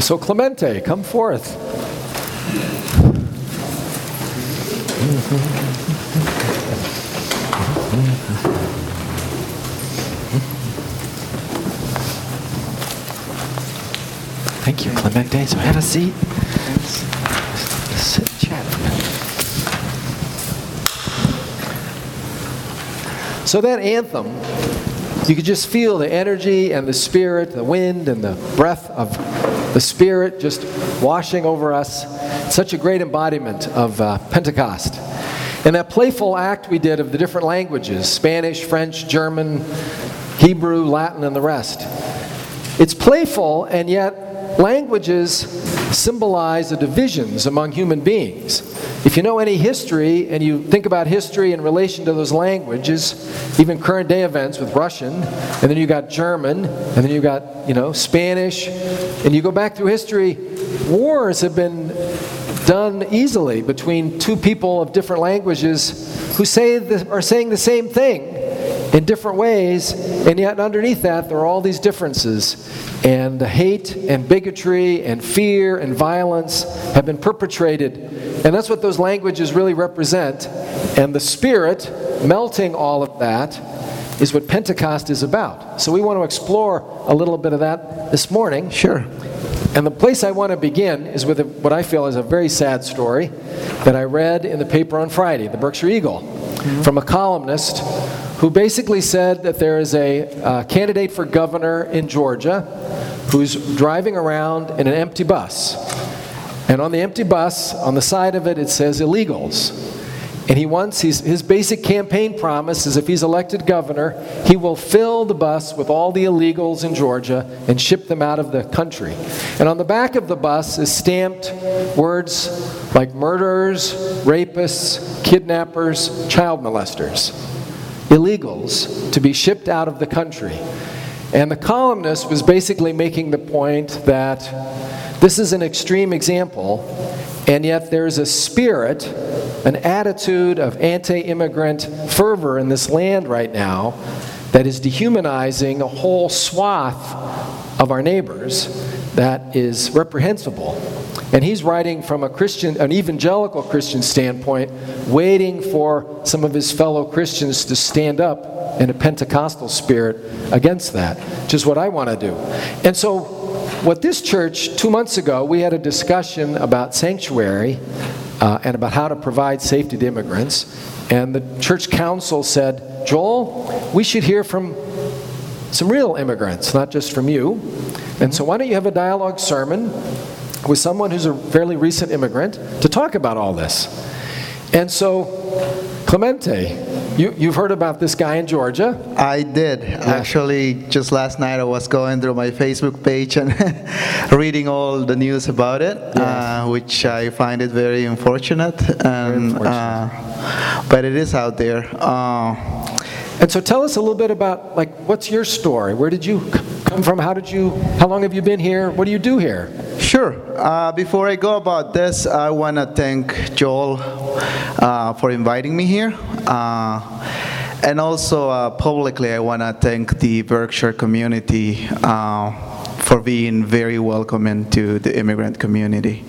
So Clemente, come forth. Thank you, Clemente. So have a seat. Sit and chat. So that anthem, you could just feel the energy and the spirit, the wind and the breath of the Spirit just washing over us. Such a great embodiment of Pentecost. And that playful act we did of the different languages, Spanish, French, German, Hebrew, Latin, and the rest. It's playful, and yet languages symbolize the divisions among human beings. If you know any history, and you think about history in relation to those languages, even current day events with Russian, and then you got German, and then you got, Spanish, and you go back through history, wars have been done easily between two people of different languages who are saying the same thing in different ways, and yet underneath that there are all these differences. And the hate and bigotry and fear and violence have been perpetrated. And that's what those languages really represent. And the Spirit melting all of that is what Pentecost is about. So we want to explore a little bit of that this morning. Sure. And the place I want to begin is with what I feel is a very sad story that I read in the paper on Friday, the Berkshire Eagle, from a columnist who basically said that there is a candidate for governor in Georgia who's driving around in an empty bus. And on the empty bus, on the side of it, it says illegals. And his basic campaign promise is if he's elected governor, he will fill the bus with all the illegals in Georgia and ship them out of the country. And on the back of the bus is stamped words like murderers, rapists, kidnappers, child molesters. Illegals to be shipped out of the country. And the columnist was basically making the point that this is an extreme example, and yet there's a spirit, an attitude of anti-immigrant fervor in this land right now that is dehumanizing a whole swath of our neighbors that is reprehensible. And he's writing from an evangelical Christian standpoint, waiting for some of his fellow Christians to stand up in a Pentecostal spirit against that, which is what I want to do. And so what this church, 2 months ago, we had a discussion about sanctuary and about how to provide safety to immigrants. And the church council said, Joel, we should hear from some real immigrants, not just from you. And so why don't you have a dialogue sermon with someone who's a fairly recent immigrant to talk about all this. And so, Clemente, you've heard about this guy in Georgia? I did. Yeah. Actually, just last night I was going through my Facebook page and reading all the news about it, yes. Which I find it very unfortunate. And, but it is out there. And so tell us a little bit about, what's your story? Where did you come from? How long have you been here? What do you do here? Sure. Before I go about this, I want to thank Joel for inviting me here. And also publicly, I want to thank the Berkshire community for being very welcoming to the immigrant community.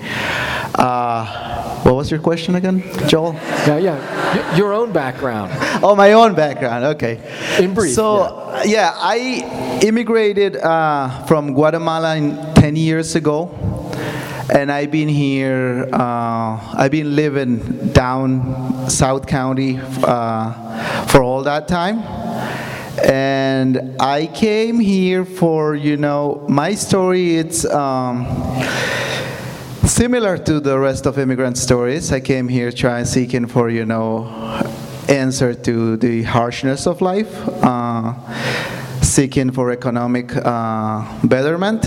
What was your question again, Joel? Yeah. Your own background. Oh, my own background. Okay. In brief. So, I immigrated from Guatemala 10 years ago. And I've been here, I've been living down South County for all that time. And I came here for, my story, it's similar to the rest of immigrant stories. I came here seeking for, answer to the harshness of life, seeking for economic betterment.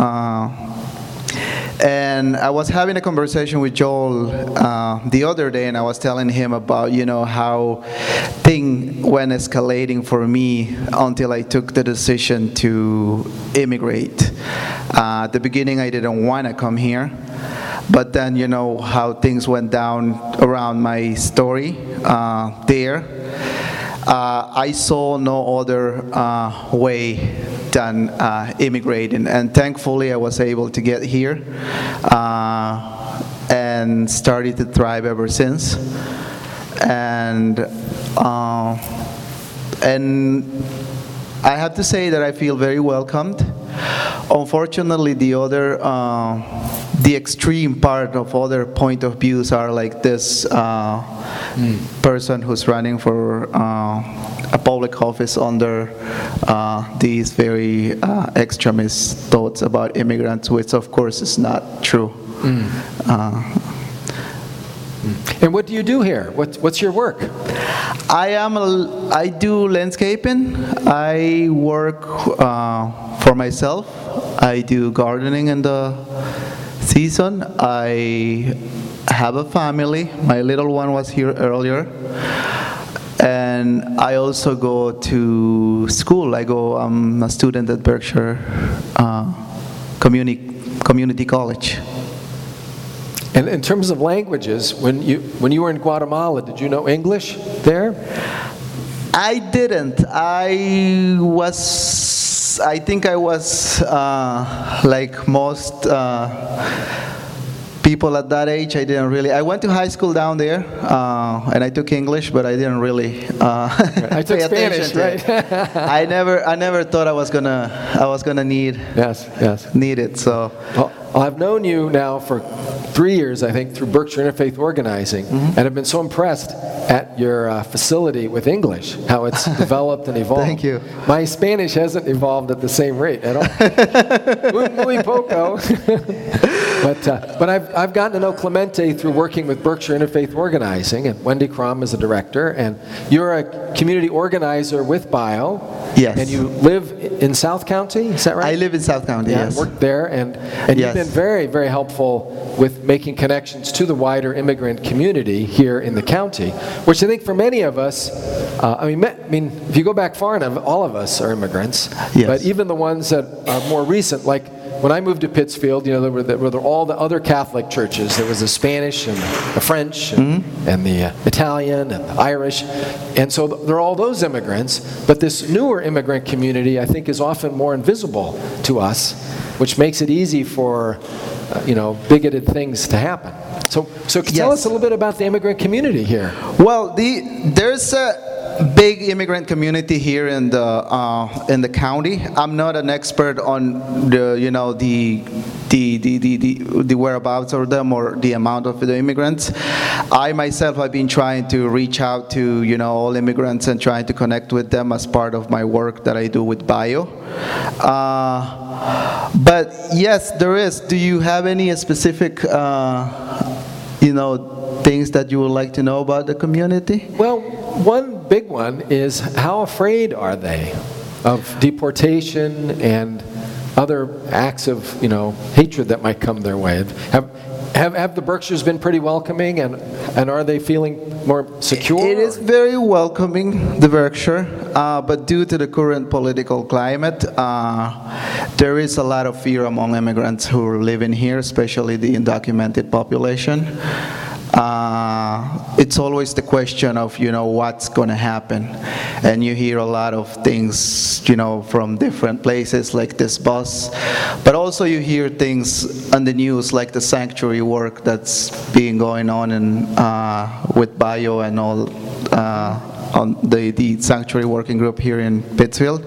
And I was having a conversation with Joel the other day, and I was telling him about, how things went escalating for me until I took the decision to immigrate. At the beginning, I didn't want to come here. But then, how things went down around my story there. I saw no other way than immigrating. And thankfully, I was able to get here and started to thrive ever since. And I have to say that I feel very welcomed. Unfortunately, the extreme part of other point of views are like this person who's running for a public office under these very extremist thoughts about immigrants, which of course is not true. And what do you do here? What's your work? I do landscaping. I work for myself. I do gardening in the season. I have a family. My little one was here earlier. And I also go to school. I'm a student at Berkshire Community College. And in terms of languages, when you were in Guatemala, did you know English there? I didn't. I think I was like most people at that age. I didn't really. I went to high school down there, and I took English, but I didn't really. I took Spanish, right? I never thought I was gonna need. Yes. Need it. So. Well, I've known you now for 3 years, I think, through Berkshire Interfaith Organizing, and I've been so impressed at your facility with English, how it's developed and evolved. Thank you. My Spanish hasn't evolved at the same rate at all. Muy poco. But I've gotten to know Clemente through working with Berkshire Interfaith Organizing, and Wendy Crom is a director, and you're a community organizer with BIO. Yes. And you live in South County, is that right? I live in South County, yes. Worked there, and yes. You've been very, very helpful with making connections to the wider immigrant community here in the county, which I think for many of us, I mean, if you go back far enough, all of us are immigrants. Yes. But even the ones that are more recent, like when I moved to Pittsfield, there were all the other Catholic churches. There was the Spanish and the French and the Italian and the Irish. And so there are all those immigrants. But this newer immigrant community, I think, is often more invisible to us, which makes it easy for bigoted things to happen. So tell us a little bit about the immigrant community here. Well, there's a big immigrant community here in the county. I'm not an expert on the whereabouts of them or the amount of the immigrants. I myself have been trying to reach out to all immigrants and trying to connect with them as part of my work that I do with BIO. But yes, there is. Do you have any specific things that you would like to know about the community? Well, one big one is, how afraid are they of deportation and other acts of hatred that might come their way? Have the Berkshires been pretty welcoming, and are they feeling more secure? It is very welcoming, the Berkshire, but due to the current political climate, there is a lot of fear among immigrants who are living here, especially the undocumented population. It's always the question of, what's going to happen. And you hear a lot of things, from different places like this bus. But also you hear things on the news like the sanctuary work that's being going on with BIO and all on the sanctuary working group here in Pittsfield.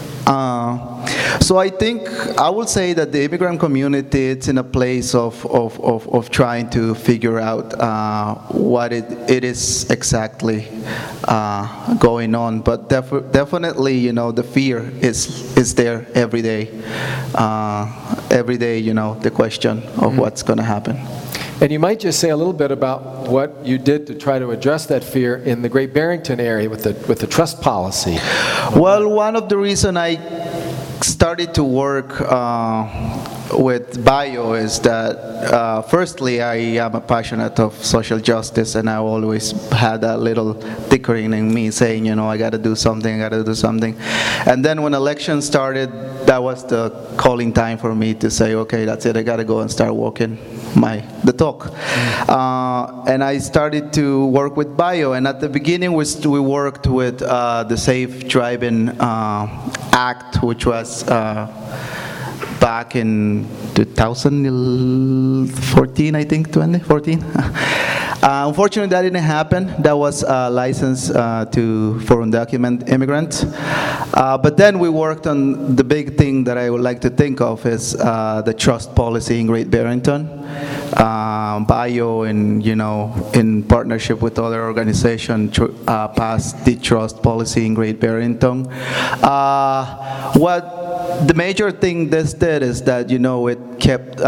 So I think I would say that the immigrant community is in a place of trying to figure out what it is exactly going on. But definitely, the fear is there every day. Every day, the question of what's going to happen. And you might just say a little bit about what you did to try to address that fear in the Great Barrington area with the trust policy. Well, one of the reasons I started to work with BIO is that firstly, I am a passionate of social justice, and I always had that little tickling in me saying, I got to do something. And then when elections started, that was the calling time for me to say, okay, that's it, I got to go and start walking the talk. And I started to work with BIO, and at the beginning we worked with the Safe Driving act, which was back in 2014, I think, 2014. Unfortunately, that didn't happen. That was a license to for undocumented immigrants. But then we worked on the big thing that I would like to think of is the trust policy in Great Barrington. Bio, and in partnership with other organizations, passed the trust policy in Great Barrington. What the major thing this did is that it kept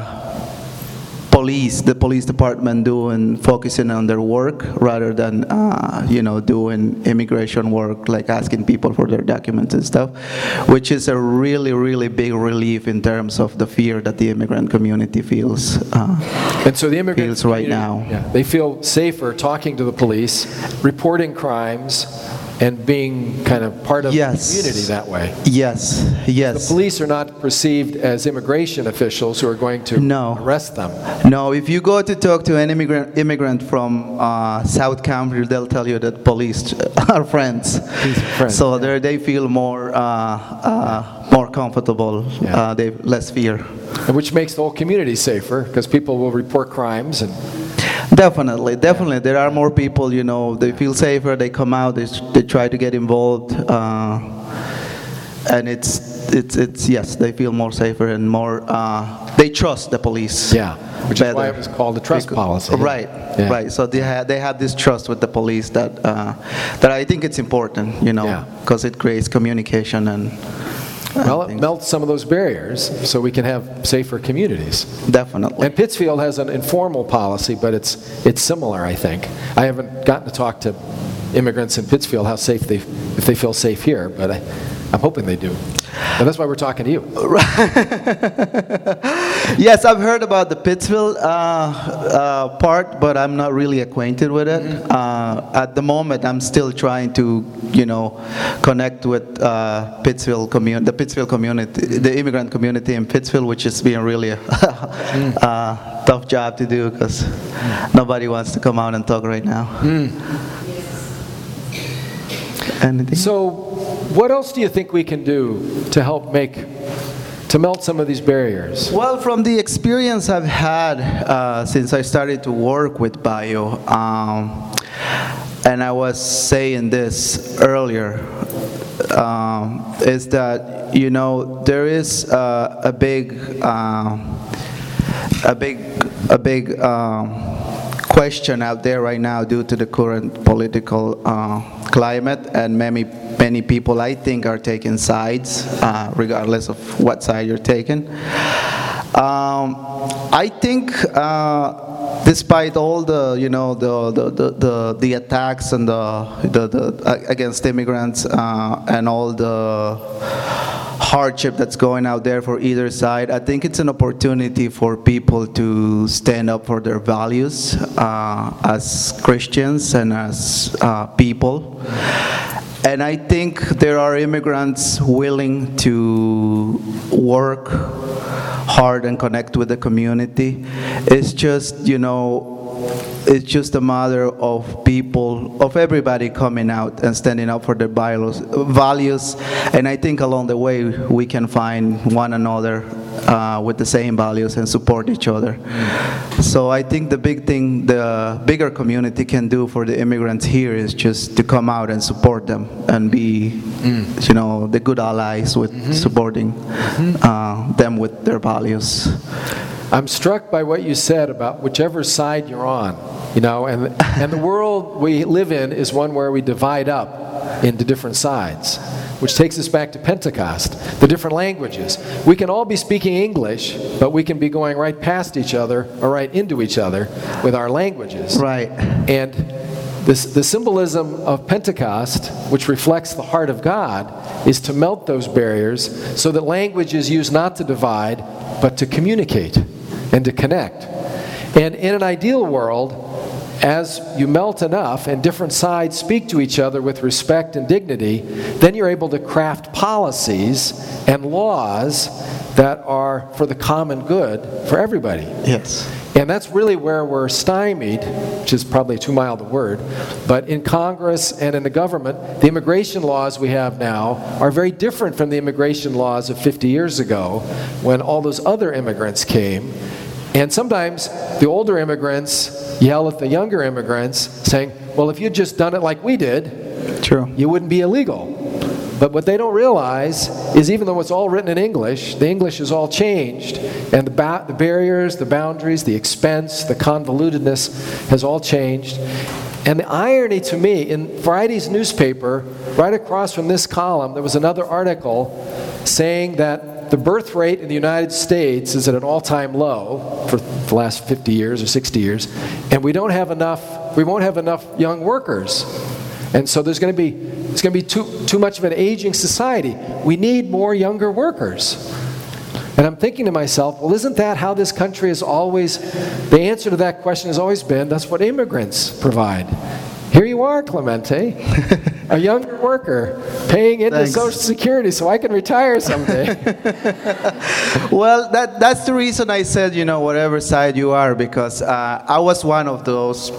the police department focusing on their work rather than doing immigration work, like asking people for their documents and stuff, which is a really, really big relief in terms of the fear that the immigrant community feels. And so the immigrant feels right now. Yeah, they feel safer talking to the police, reporting crimes, and being kind of part of the community that way. Yes. The police are not perceived as immigration officials who are going to arrest them. No, if you go to talk to an immigrant from South Camp, they'll tell you that police are friends. So they feel more comfortable. They have less fear. And which makes the whole community safer, because people will report crimes and. Definitely. There are more people, they feel safer, they come out, they try to get involved, and yes, they feel more safer and more, they trust the police. Yeah, which is why it was called the trust policy. Right. So they have this trust with the police that I think it's important, because it creates communication and. Well, it melts some of those barriers so we can have safer communities. Definitely. And Pittsfield has an informal policy, but it's similar, I think. I haven't gotten to talk to immigrants in Pittsfield if they feel safe here, but I'm hoping they do. And that's why we're talking to you. Yes, I've heard about the Pittsfield part, but I'm not really acquainted with it. At the moment, I'm still trying to, connect with the Pittsfield community, the immigrant community in Pittsfield, which has been really a tough job to do because nobody wants to come out and talk right now. Anything? So, what else do you think we can do to help to melt some of these barriers? Well, from the experience I've had since I started to work with Bio, and I was saying this earlier, is that there is a big question out there right now due to the current political climate, and many people, I think, are taking sides, regardless of what side you're taking. I think, despite all the the attacks and the against immigrants and all the hardship that's going out there for either side, I think it's an opportunity for people to stand up for their values as Christians and as people. And I think there are immigrants willing to work hard and connect with the community. It's just, it's just a matter of people, of everybody coming out and standing up for their values. And I think along the way we can find one another with the same values and support each other. So I think the big thing the bigger community can do for the immigrants here is just to come out and support them and be, the good allies with supporting them with their values. I'm struck by what you said about whichever side you're on, and the world we live in is one where we divide up into different sides, which takes us back to Pentecost, the different languages. We can all be speaking English, but we can be going right past each other or right into each other with our languages. Right. And the symbolism of Pentecost, which reflects the heart of God, is to melt those barriers so that language is used not to divide, but to communicate and to connect. And in an ideal world, as you melt enough and different sides speak to each other with respect and dignity, then you're able to craft policies and laws that are for the common good for everybody. Yes. And that's really where we're stymied, which is probably too mild a word, but in Congress and in the government, the immigration laws we have now are very different from the immigration laws of 50 years ago when all those other immigrants came. And sometimes the older immigrants yell at the younger immigrants saying, well, if you'd just done it like we did, True. you wouldn't be illegal. But what they don't realize is even though it's all written in English, the English is all changed, and the barriers, the boundaries, the expense, the convolutedness has all changed. And the irony to me, in Friday's newspaper, right across from this column, there was another article saying that the birth rate in the United States is at an all-time low for the last 50 years or 60 years, and we won't have enough young workers. And so it's going to be too much of an aging society. We need more younger workers. And I'm thinking to myself, well, isn't that how this country has always, the answer to that question has always been, that's what immigrants provide. Here you are, Clemente, a younger worker, paying into Thanks. Social Security so I can retire someday. Well, that's the reason I said, whatever side you are, because I was one of those,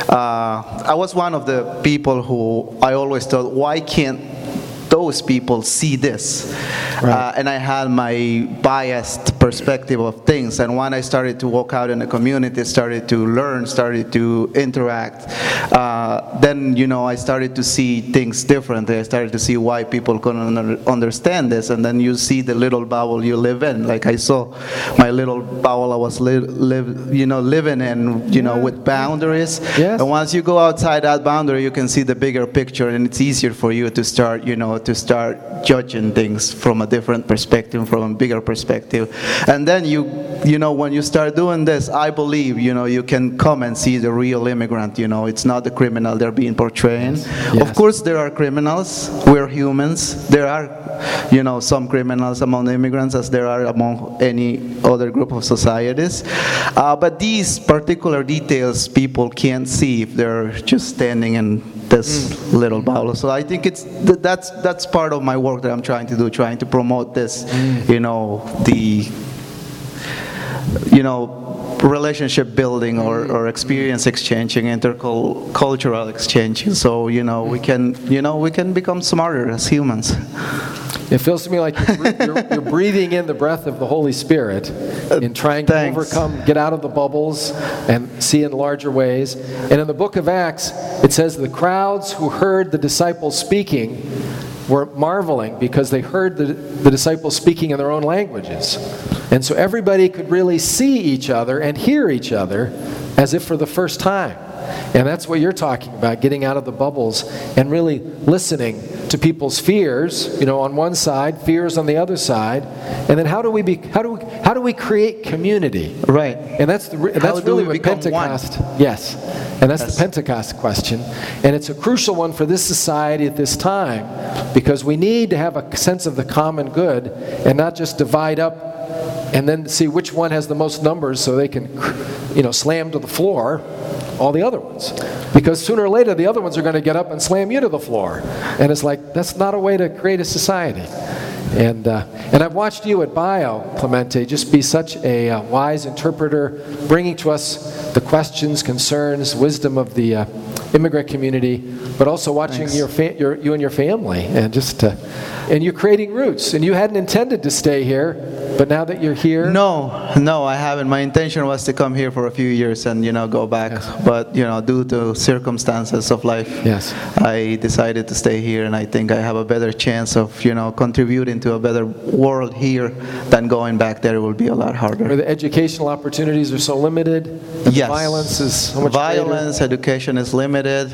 I was one of the people who I always thought, why can't those people see this? Right. And I had my biased perspective of things. And when I started to walk out in the community, started to learn, started to interact, then, I started to see things differently. I started to see why people couldn't understand this. And then you see the little bubble you live in. Like I saw my little bubble I was living in, with boundaries. Yes. And once you go outside that boundary, you can see the bigger picture, and it's easier for you to start, to start judging things from a different perspective, from a bigger perspective. And then when you start doing this, I believe, you can come and see the real immigrant, it's not the criminal they're being portraying. Yes. Of course, there are criminals. We're humans. There are, some criminals among the immigrants as there are among any other group of societies. But these particular details people can't see if they're just standing in this little bubble. So I think that's part of my work that I'm trying to do, trying to promote this, relationship building or experience exchanging, intercultural exchange. So we can become smarter as humans. It feels to me like you're breathing in the breath of the Holy Spirit in trying to overcome, get out of the bubbles and see in larger ways. And in the book of Acts, it says the crowds who heard the disciples speaking were marveling because they heard the disciples speaking in their own languages. And so everybody could really see each other and hear each other as if for the first time. And that's what you're talking about, getting out of the bubbles and really listening to people's fears, on one side, fears on the other side, and then how do we create community? Right. And that's really what Pentecost. One? Yes. And that's the Pentecost question. And it's a crucial one for this society at this time because we need to have a sense of the common good and not just divide up and then see which one has the most numbers so they can, slam to the floor all the other ones. Because sooner or later, the other ones are going to get up and slam you to the floor. And it's like, that's not a way to create a society. And I've watched you at Bio, Clemente, just be such a wise interpreter, bringing to us the questions, concerns, wisdom of the immigrant community, but also watching you and your family, and and you're creating roots. And you hadn't intended to stay here, but now that you're here, no, I haven't. My intention was to come here for a few years and go back, yes. But due to circumstances of life, yes. I decided to stay here, and I think I have a better chance of contributing to a better world here than going back there. It will be a lot harder. Where the educational opportunities are so limited, and yes. Violence is so much violence, greater. Education is limited.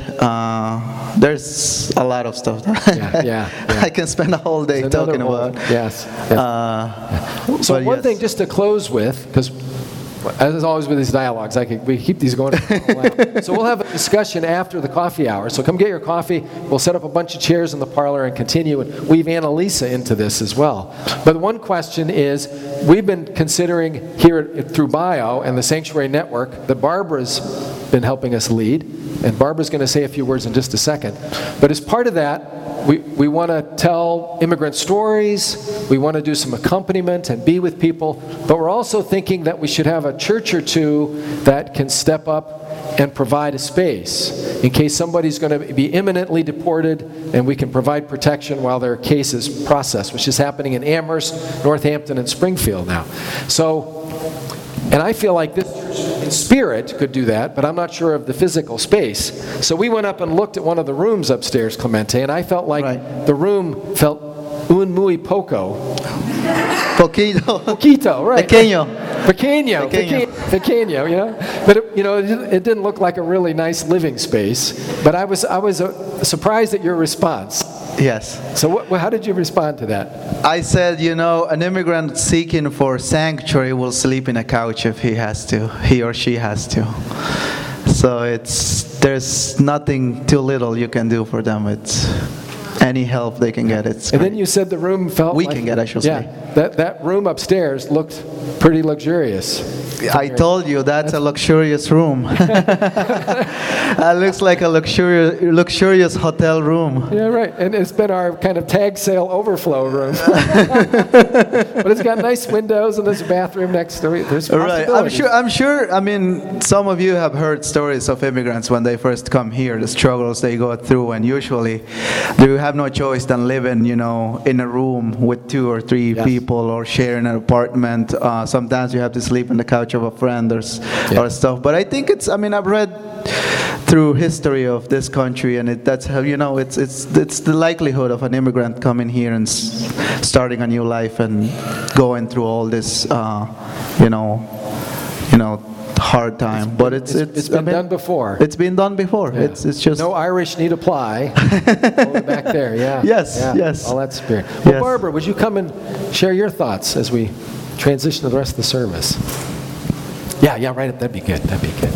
There's a lot of stuff that yeah. I can spend a whole day talking about. Yes. So one thing just to close with, because As always with these dialogues, we keep these going for a while. So we'll have a discussion after the coffee hour. So come get your coffee. We'll set up a bunch of chairs in the parlor and continue and weave Annalisa into this as well. But one question is, we've been considering here through BIO and the Sanctuary Network that Barbara's been helping us lead. And Barbara's going to say a few words in just a second. But as part of that, we want to tell immigrant stories, we want to do some accompaniment and be with people, but we're also thinking that we should have a church or two that can step up and provide a space in case somebody's going to be imminently deported, and we can provide protection while their case is processed, which is happening in Amherst, Northampton, and Springfield now. So, and I feel like this church in spirit could do that, but I'm not sure of the physical space. So we went up and looked at one of the rooms upstairs, Clemente, and I felt like the room felt un muy poco. Poquito. Poquito, right. Pequeño. Pequeño, you know? But it didn't look like a really nice living space. But I was surprised at your response. Yes. So how did you respond to that? I said, an immigrant seeking for sanctuary will sleep in a couch if he or she has to. So there's nothing too little you can do for them. It's any help they can get. It's and then you said the room felt we can get, I should say. That room upstairs looked pretty luxurious. I told you that's a luxurious room. It looks like a luxurious hotel room. Yeah, right. And it's been our kind of tag sale overflow room. But it's got nice windows and there's a bathroom next to it. There's possibilities. Right. I'm sure. I mean, some of you have heard stories of immigrants when they first come here, the struggles they go through, and usually they have no choice than living, in a room with 2 or 3 people or sharing an apartment. Sometimes you have to sleep on the couch of a friend or stuff. But I think I've read through history of this country, and that's how it's the likelihood of an immigrant coming here and starting a new life and going through all this hard time. But it's been done before. It's been done before. Yeah. It's just no Irish need apply. Over back there, yeah. Yes. All that spirit. Well, yes. Barbara, would you come and share your thoughts as we transition to the rest of the service? Yeah, right. That'd be good.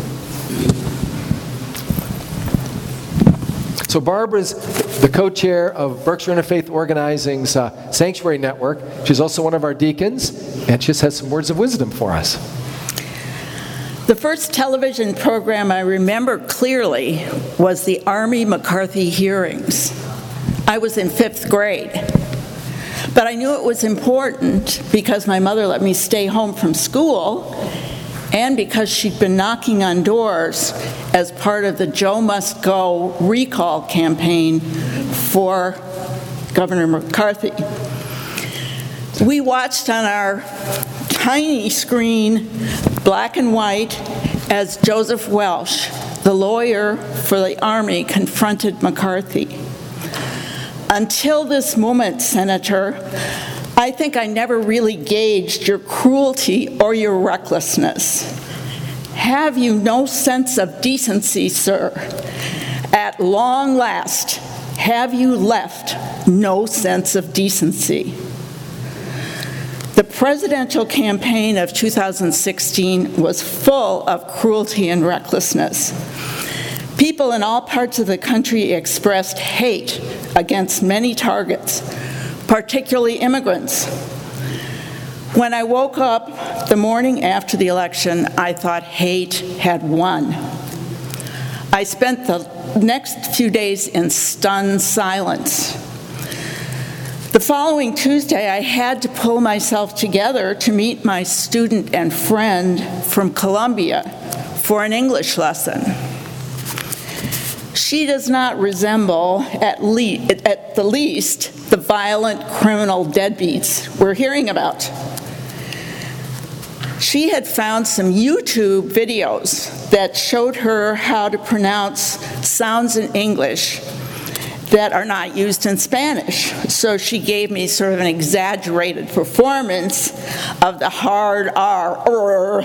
So Barbara's the co-chair of Berkshire Interfaith Organizing's Sanctuary Network. She's also one of our deacons, and she just has some words of wisdom for us. The first television program I remember clearly was the Army McCarthy hearings. I was in 5th grade. But I knew it was important because my mother let me stay home from school and because she'd been knocking on doors as part of the Joe Must Go recall campaign for Governor McCarthy. We watched on our tiny screen, black and white, as Joseph Welch, the lawyer for the Army, confronted McCarthy. Until this moment, Senator, I think I never really gauged your cruelty or your recklessness. Have you no sense of decency, sir? At long last, have you left no sense of decency? The presidential campaign of 2016 was full of cruelty and recklessness. People in all parts of the country expressed hate against many targets, particularly immigrants. When I woke up the morning after the election, I thought hate had won. I spent the next few days in stunned silence. The following Tuesday, I had to pull myself together to meet my student and friend from Columbia for an English lesson. She does not resemble, at the least, the violent criminal deadbeats we're hearing about. She had found some YouTube videos that showed her how to pronounce sounds in English that are not used in Spanish. So she gave me sort of an exaggerated performance of the hard R,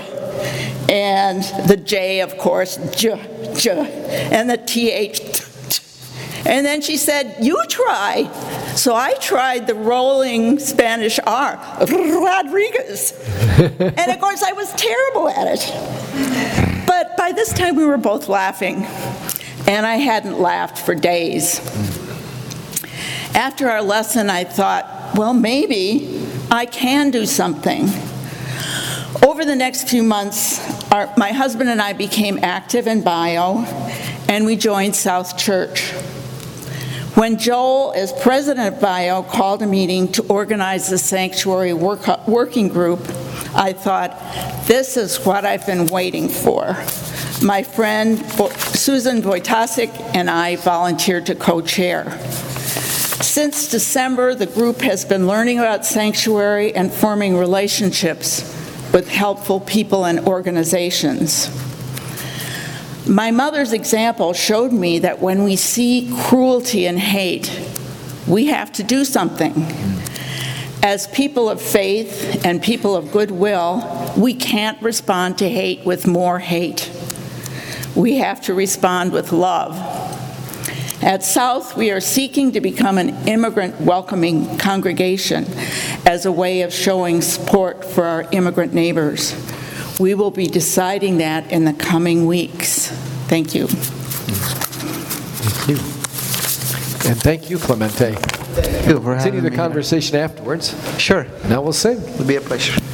and the J, of course, J, and the TH, And then she said, you try. So I tried the rolling Spanish R, Rodriguez. And of course, I was terrible at it. But by this time, we were both laughing. And I hadn't laughed for days. After our lesson, I thought, well, maybe I can do something. Over the next few months, my husband and I became active in bio, and we joined South Church. When Joel, as president of bio, called a meeting to organize the sanctuary working group, I thought, this is what I've been waiting for. My friend Susan Wojtasek and I volunteered to co-chair. Since December, the group has been learning about sanctuary and forming relationships with helpful people and organizations. My mother's example showed me that when we see cruelty and hate, we have to do something. As people of faith and people of goodwill, we can't respond to hate with more hate. We have to respond with love. At South, we are seeking to become an immigrant welcoming congregation as a way of showing support for our immigrant neighbors. We will be deciding that in the coming weeks. Thank you. Thank you. And thank you, Clemente. Thank you for having Continue the me. conversation afterwards. Sure. Now we'll sing. It'll be a pleasure.